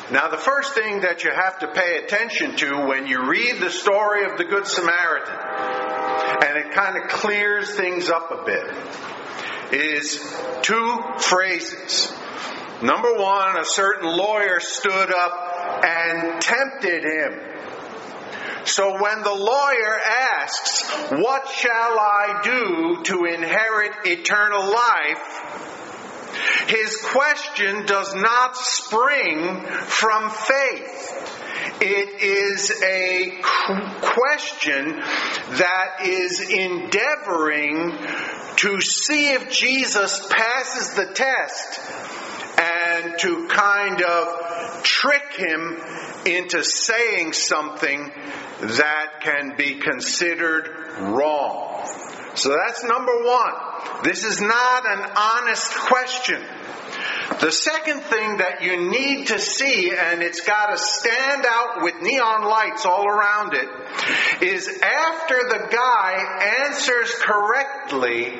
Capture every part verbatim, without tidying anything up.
Now, the first thing that you have to pay attention to when you read the story of the Good Samaritan, and it kind of clears things up a bit, is two phrases. Number one, a certain lawyer stood up and tempted him. So when the lawyer asks, "What shall I do to inherit eternal life?" his question does not spring from faith. It is a question that is endeavoring to see if Jesus passes the test and to kind of trick him into saying something that can be considered wrong. So that's number one. This is not an honest question. The second thing that you need to see, and it's got to stand out with neon lights all around it, is after the guy answers correctly,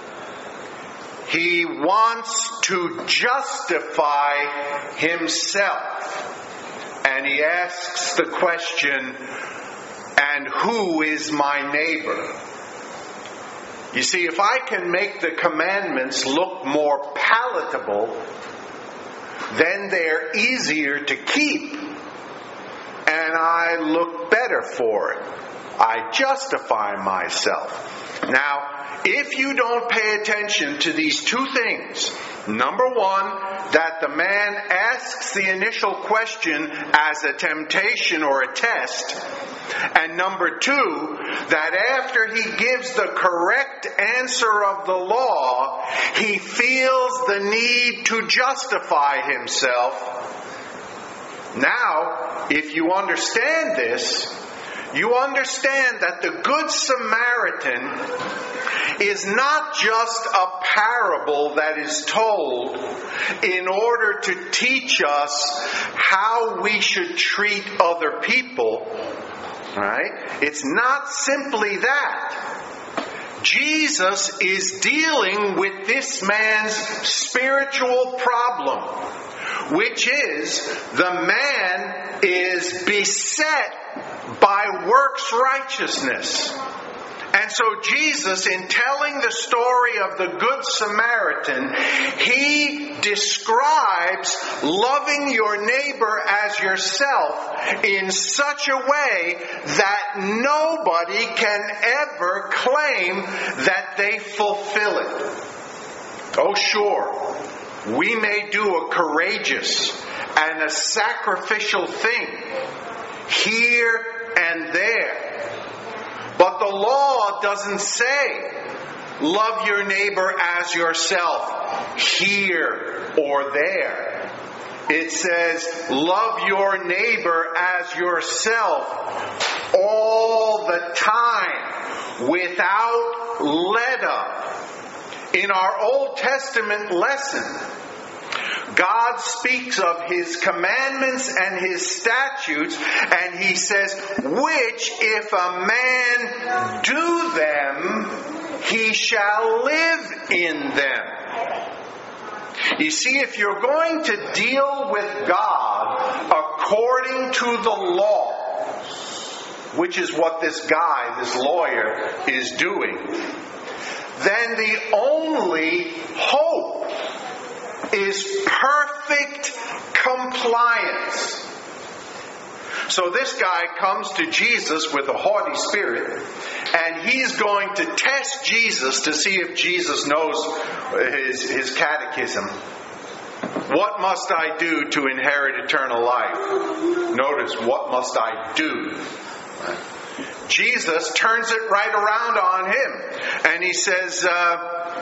he wants to justify himself. And he asks the question, "And who is my neighbor?" You see, if I can make the commandments look more palatable, then they're easier to keep, and I look better for it. I justify myself. Now, if you don't pay attention to these two things, number one, that the man asks the initial question as a temptation or a test, and number two, that after he gives the correct answer of the law, he feels the need to justify himself. Now, if you understand this, you understand that the Good Samaritan is not just a parable that is told in order to teach us how we should treat other people. Right? It's not simply that. Jesus is dealing with this man's spiritual problem, which is the man is beset by works righteousness. And so Jesus, in telling the story of the Good Samaritan, he describes loving your neighbor as yourself in such a way that nobody can ever claim that they fulfill it. Oh, sure, we may do a courageous and a sacrificial thing here and there. But the law doesn't say, love your neighbor as yourself here or there. It says, love your neighbor as yourself all the time, without let up. In our Old Testament lesson, God speaks of His commandments and His statutes, and He says, which if a man do them, he shall live in them. You see, if you're going to deal with God according to the law, which is what this guy, this lawyer, is doing, then the only hope is perfect compliance. So this guy comes to Jesus with a haughty spirit, and he's going to test Jesus to see if Jesus knows his, his catechism. What must I do to inherit eternal life? Notice, what must I do? Jesus turns it right around on him, and he says, uh,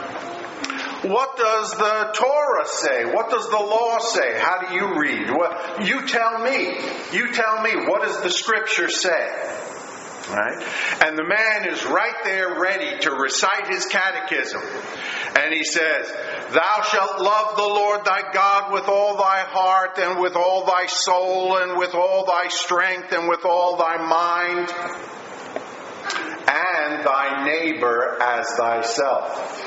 what does the Torah say? What does the law say? How do you read? What, you tell me. You tell me. What does the Scripture say? Right? And the man is right there ready to recite his catechism. And he says, thou shalt love the Lord thy God with all thy heart and with all thy soul and with all thy strength and with all thy mind, and thy neighbor as thyself.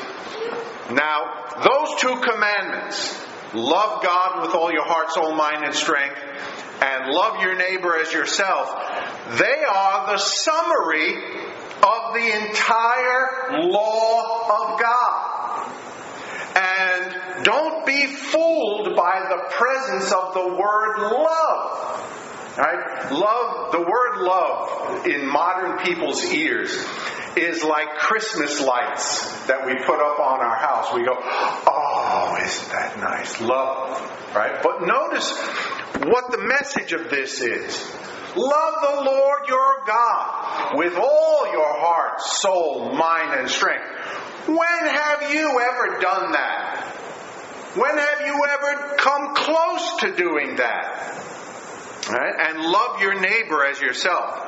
Now, those two commandments, love God with all your heart, soul, mind, and strength, and love your neighbor as yourself, they are the summary of the entire law of God. And don't be fooled by the presence of the word love. Right? Love, the word love in modern people's ears is like Christmas lights that we put up on our house. We go, oh, isn't that nice? Love. Right? But notice what the message of this is. Love the Lord your God with all your heart, soul, mind, and strength. When have you ever done that? When have you ever come close to doing that? Right? And love your neighbor as yourself.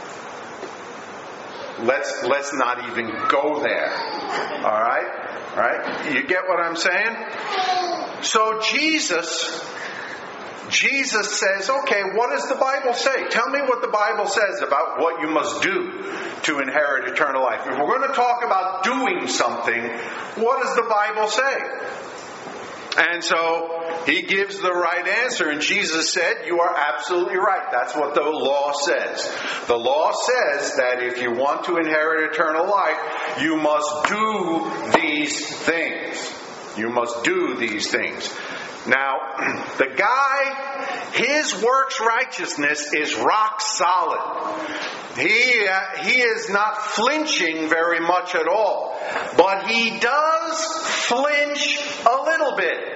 Let's let's not even go there. All right? All right? You get what I'm saying? So Jesus Jesus says, okay, what does the Bible say? Tell me what the Bible says about what you must do to inherit eternal life. If we're going to talk about doing something, what does the Bible say? And so he gives the right answer, and Jesus said, you are absolutely right. That's what the law says. The law says that if you want to inherit eternal life, you must do these things. You must do these things. Now, the guy, his works righteousness is rock solid. He, uh, he is not flinching very much at all. But he does flinch a little bit.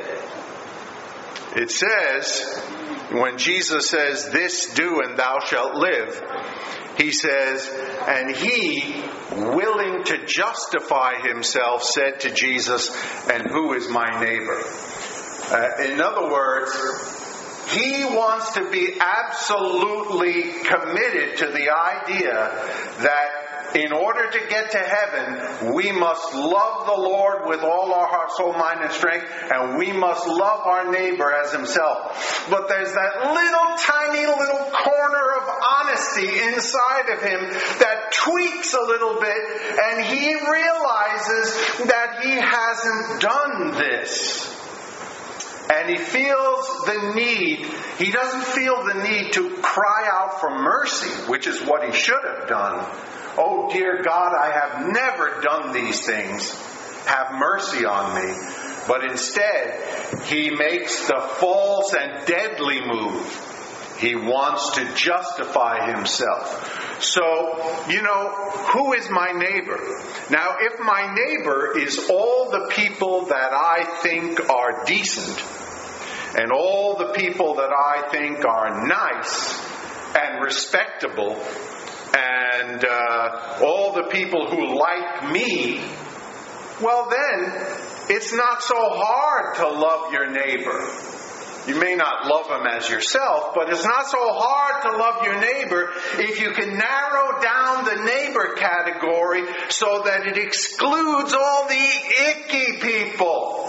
It says, when Jesus says, this do and thou shalt live, he says, and he, willing to justify himself, said to Jesus, and who is my neighbor? Uh, in other words, he wants to be absolutely committed to the idea that in order to get to heaven, we must love the Lord with all our heart, soul, mind, and strength, and we must love our neighbor as himself. But there's that little tiny little corner of honesty inside of him that tweaks a little bit, and he realizes that he hasn't done this. And he feels the need, he doesn't feel the need to cry out for mercy, which is what he should have done. Oh, dear God, I have never done these things. Have mercy on me. But instead, he makes the false and deadly move. He wants to justify himself. So, you know, who is my neighbor? Now, if my neighbor is all the people that I think are decent, and all the people that I think are nice and respectable, and uh, all the people who like me, well then, it's not so hard to love your neighbor. You may not love him as yourself, but it's not so hard to love your neighbor if you can narrow down the neighbor category so that it excludes all the icky people.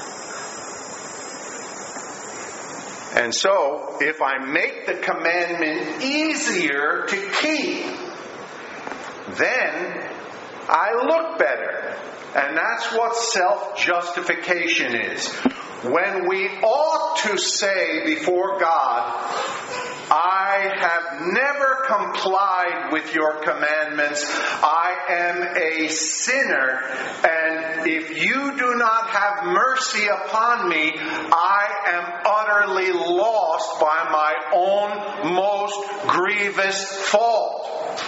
And so, if I make the commandment easier to keep, then I look better. And that's what self-justification is. When we ought to say before God, I have never complied with your commandments. I am a sinner. And if you do not have mercy upon me, I am utterly lost by my own most grievous fault.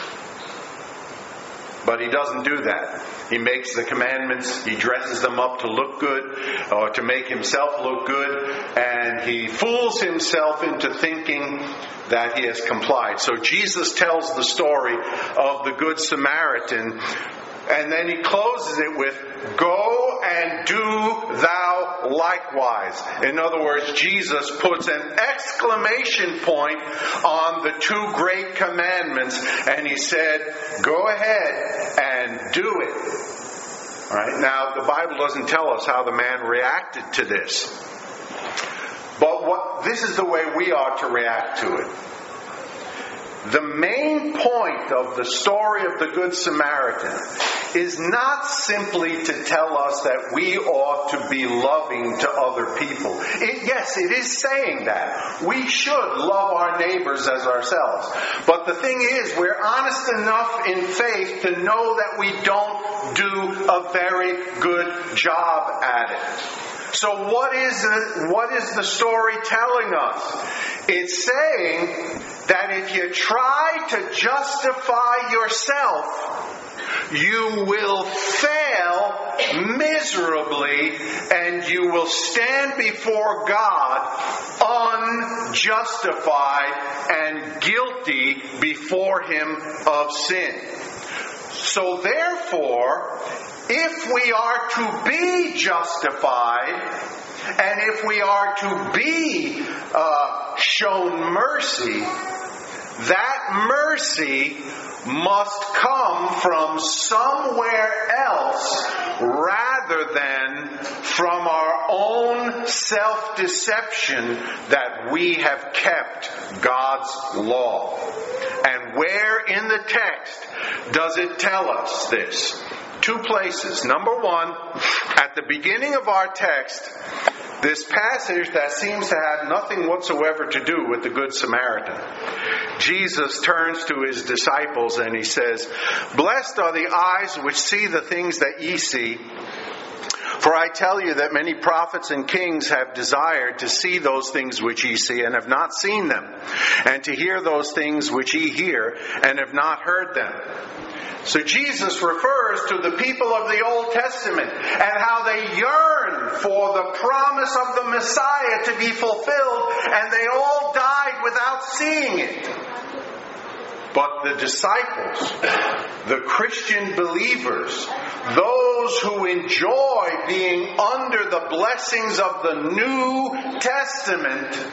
But he doesn't do that. He makes the commandments, he dresses them up to look good, or to make himself look good, and he fools himself into thinking that he has complied. So Jesus tells the story of the Good Samaritan, and then he closes it with, go and do thou likewise. In other words, Jesus puts an exclamation point on the two great commandments, and he said, go ahead and do it. All right? Now, the Bible doesn't tell us how the man reacted to this. But what this is the way we ought to react to it. The main point of the story of the Good Samaritan is not simply to tell us that we ought to be loving to other people. It, yes, it is saying that. We should love our neighbors as ourselves. But the thing is, we're honest enough in faith to know that we don't do a very good job at it. So what is the, what is the story telling us? It's saying that if you try to justify yourself, you will fail miserably and you will stand before God unjustified and guilty before Him of sin. So therefore, if we are to be justified, and if we are to be uh, shown mercy, that mercy must come from somewhere else rather than from our own self-deception that we have kept God's law. And where in the text does it tell us this? Two places. Number one, at the beginning of our text, this passage that seems to have nothing whatsoever to do with the Good Samaritan. Jesus turns to His disciples and He says, "Blessed are the eyes which see the things that ye see. For I tell you that many prophets and kings have desired to see those things which ye see and have not seen them, and to hear those things which ye hear and have not heard them." So Jesus refers to the people of the Old Testament and how they yearn for the promise of the Messiah to be fulfilled, and they all died without seeing it. But the disciples, the Christian believers, those who enjoy being under the blessings of the New Testament,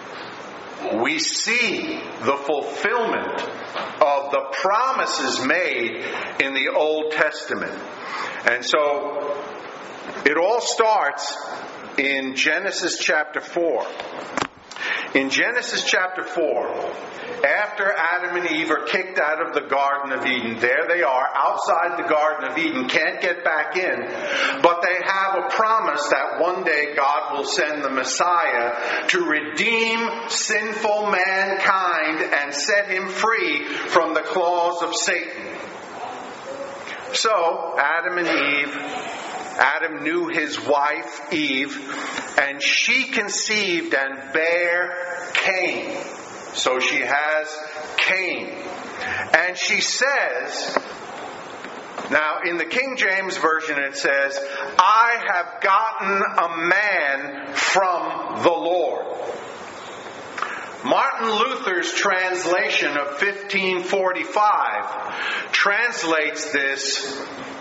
we see the fulfillment of the promises made in the Old Testament. And so it all starts in Genesis chapter four. In Genesis chapter four, after Adam and Eve are kicked out of the Garden of Eden, there they are outside the Garden of Eden, can't get back in, but they have a promise that one day God will send the Messiah to redeem sinful mankind and set him free from the claws of Satan. So, Adam and Eve, Adam knew his wife, Eve, and she conceived and bare Cain. So she has Cain. And she says, now in the King James Version it says, "I have gotten a man from the Lord." Martin Luther's translation of fifteen forty-five translates this,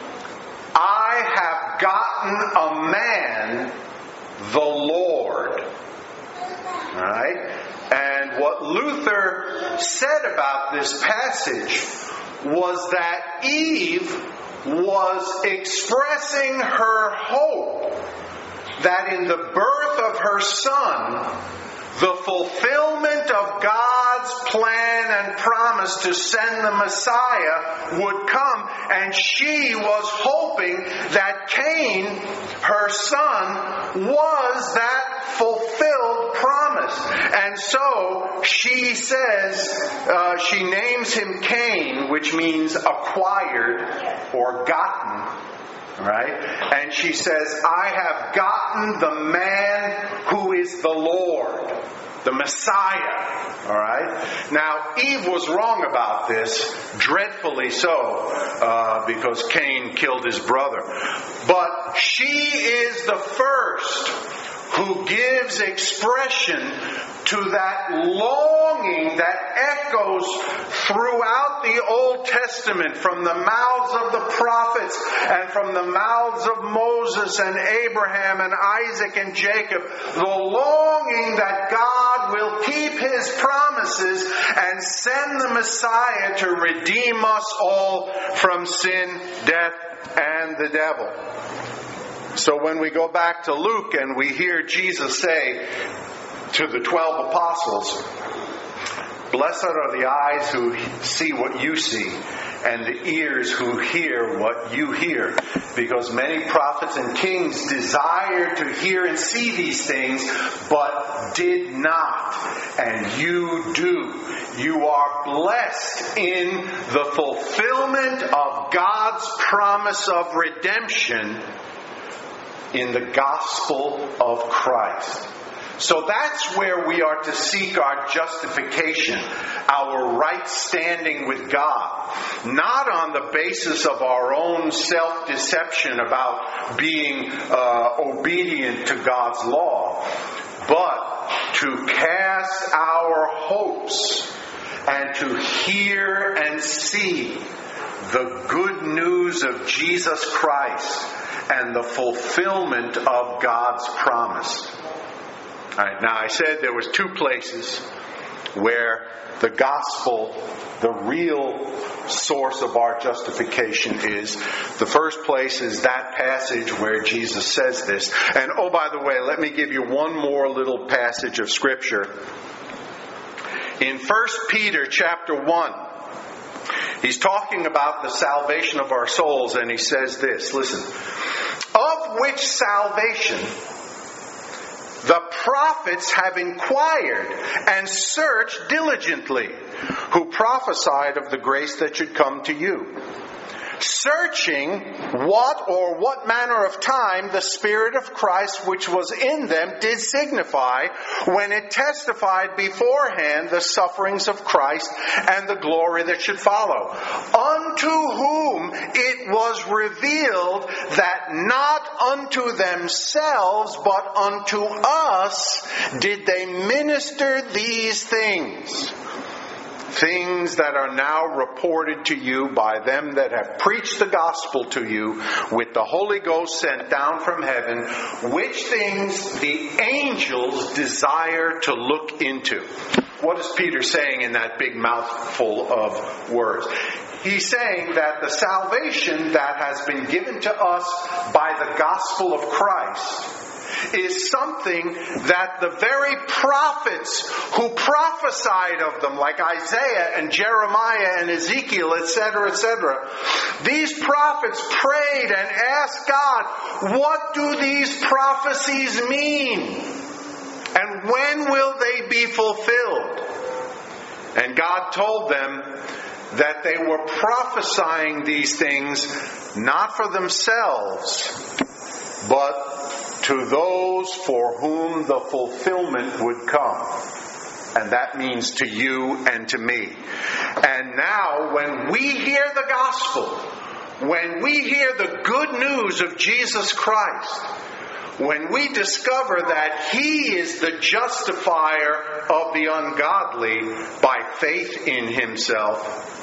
"I have gotten a man, the Lord." All right? And what Luther said about this passage was that Eve was expressing her hope that in the birth of her son, the fulfillment of God's plan and promise to send the Messiah would come, and she was hoping that Cain, her son, was that fulfilled promise. And so she says, uh, she names him Cain, which means acquired or gotten. Right? And she says, "I have gotten the man who is the Lord, the Messiah." All right? Now, Eve was wrong about this, dreadfully so, uh, because Cain killed his brother. But she is the first who gives expression to that longing that echoes throughout the Old Testament from the mouths of the prophets and from the mouths of Moses and Abraham and Isaac and Jacob. The longing that God will keep His promises and send the Messiah to redeem us all from sin, death, and the devil. So when we go back to Luke and we hear Jesus say to the twelve apostles, Blessed are the eyes who see what you see, and the ears who hear what you hear. Because many prophets and kings desired to hear and see these things, but did not. And you do. You are blessed in the fulfillment of God's promise of redemption in the gospel of Christ. So that's where we are to seek our justification, our right standing with God. Not on the basis of our own self-deception about being uh, obedient to God's law, but to cast our hopes and to hear and see the good news of Jesus Christ and the fulfillment of God's promise. All right, now I said there was two places where the gospel, the real source of our justification is. The first place is that passage where Jesus says this. And oh, by the way, let me give you one more little passage of Scripture. In First Peter chapter one, he's talking about the salvation of our souls, and he says this, listen, of which salvation the prophets have inquired and searched diligently, who prophesied of the grace that should come to you, searching what or what manner of time the Spirit of Christ which was in them did signify, when it testified beforehand the sufferings of Christ and the glory that should follow, unto whom it was revealed that not unto themselves but unto us did they minister these things. Things that are now reported to you by them that have preached the gospel to you with the Holy Ghost sent down from heaven, which things the angels desire to look into. What is Peter saying in that big mouthful of words? He's saying that the salvation that has been given to us by the gospel of Christ is something that the very prophets who prophesied of them, like Isaiah and Jeremiah and Ezekiel, et cetera, et cetera, these prophets prayed and asked God, what do these prophecies mean? And when will they be fulfilled? And God told them that they were prophesying these things not for themselves, but to those for whom the fulfillment would come. And that means to you and to me. And now, when we hear the gospel, when we hear the good news of Jesus Christ, when we discover that He is the justifier of the ungodly by faith in Himself,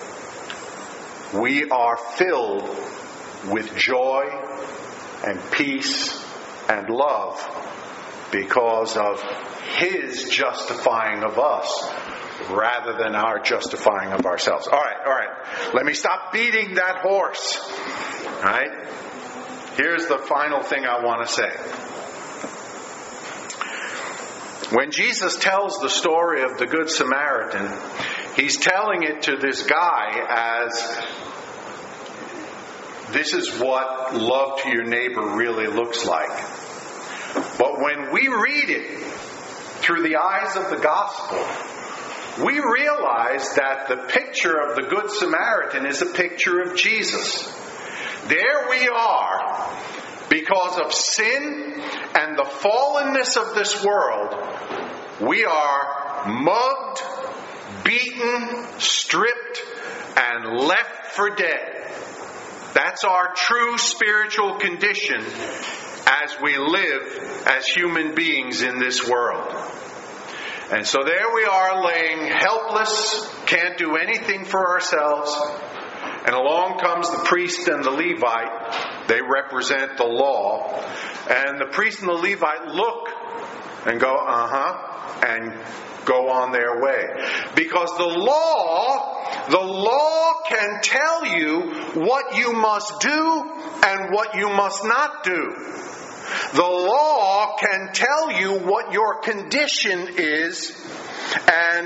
we are filled with joy and peace and love because of His justifying of us rather than our justifying of ourselves. All right, all right. Let me stop beating that horse. All right? Here's the final thing I want to say. When Jesus tells the story of the Good Samaritan, He's telling it to this guy as this is what love to your neighbor really looks like. But when we read it through the eyes of the gospel, we realize that the picture of the Good Samaritan is a picture of Jesus. There we are, because of sin and the fallenness of this world, we are mugged, beaten, stripped, and left for dead. That's our true spiritual condition as we live as human beings in this world. And so there we are, laying helpless, can't do anything for ourselves. And along comes the priest and the Levite. They represent the law. And the priest and the Levite look and go, uh-huh, and go on their way. Because the law, the law can tell you what you must do and what you must not do. The law can tell you what your condition is and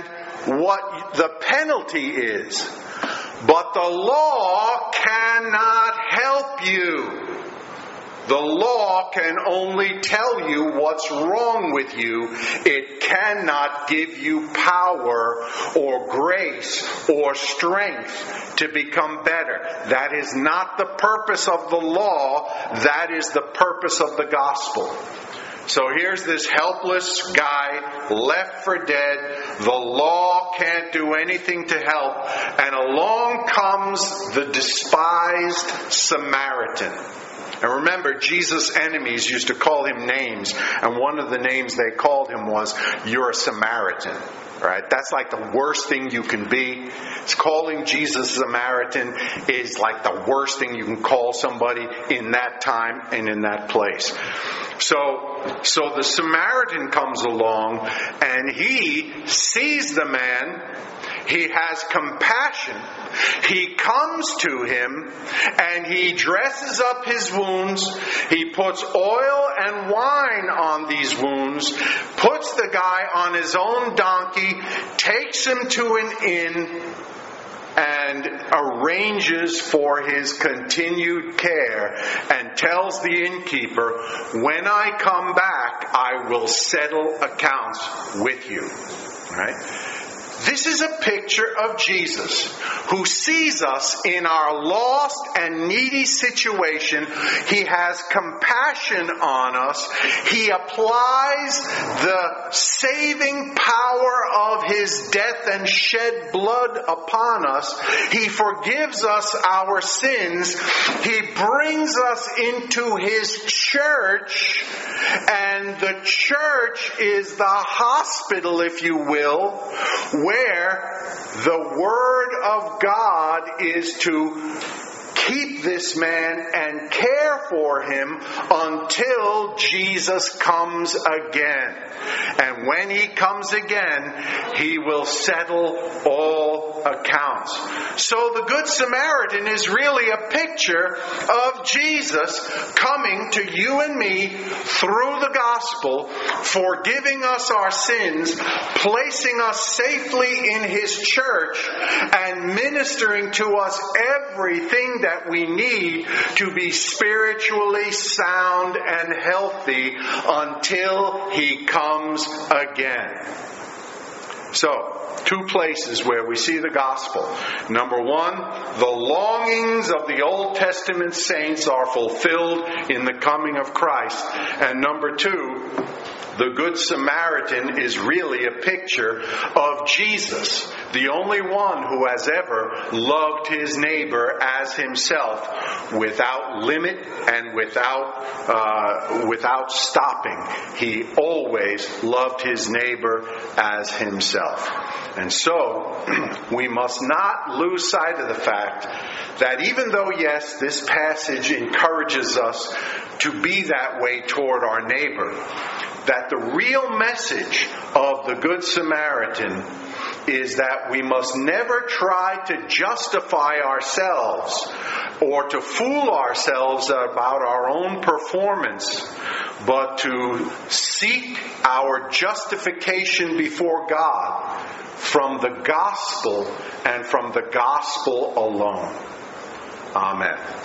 what the penalty is. But the law cannot help you. The law can only tell you what's wrong with you. It cannot give you power or grace or strength to become better. That is not the purpose of the law. That is the purpose of the gospel. So here's this helpless guy, left for dead. The law can't do anything to help. And along comes the despised Samaritan. And remember, Jesus' enemies used to call him names. And one of the names they called him was, "You're a Samaritan." Right? That's like the worst thing you can be. It's calling Jesus a Samaritan is like the worst thing you can call somebody in that time and in that place. So, so the Samaritan comes along and he sees the man. He has compassion. He comes to him and he dresses up his wounds. He puts oil and wine on these wounds, puts the guy on his own donkey, takes him to an inn, and arranges for his continued care and tells the innkeeper, "When I come back, I will settle accounts with you." Right? This is a picture of Jesus, who sees us in our lost and needy situation. He has compassion on us. He applies the saving power of His death and shed blood upon us. He forgives us our sins. He brings us into His church, and the church is the hospital, if you will, where the Word of God is to keep this man and care for him until Jesus comes again. And when He comes again, He will settle all accounts. So the Good Samaritan is really a picture of Jesus coming to you and me through the gospel, forgiving us our sins, placing us safely in His church, and ministering to us everything that we need to be spiritually sound and healthy until He comes again. So, two places where we see the gospel. Number one, the longings of the Old Testament saints are fulfilled in the coming of Christ. And number two, the Good Samaritan is really a picture of Jesus, the only one who has ever loved his neighbor as himself, without limit and without uh, without stopping. He always loved his neighbor as himself. And so, we must not lose sight of the fact that even though, yes, this passage encourages us to be that way toward our neighbor, that the real message of the Good Samaritan is that we must never try to justify ourselves or to fool ourselves about our own performance, but to seek our justification before God from the gospel and from the gospel alone. Amen.